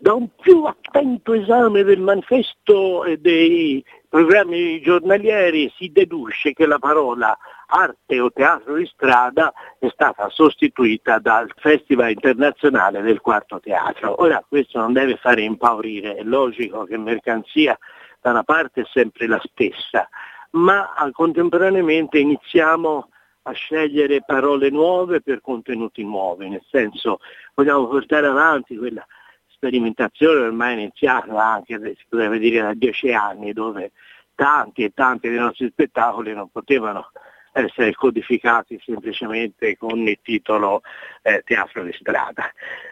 Da un più attento esame del manifesto e dei programmi giornalieri si deduce che la parola arte o teatro di strada è stata sostituita dal Festival internazionale del quarto teatro. Ora questo non deve fare impaurire, è logico che mercanzia da una parte è sempre la stessa, ma contemporaneamente iniziamo a scegliere parole nuove per contenuti nuovi, nel senso vogliamo portare avanti quella sperimentazione ormai iniziata anche, si potrebbe dire, da 10 anni, dove tanti e tanti dei nostri spettacoli non potevano essere codificati semplicemente con il titolo teatro di strada.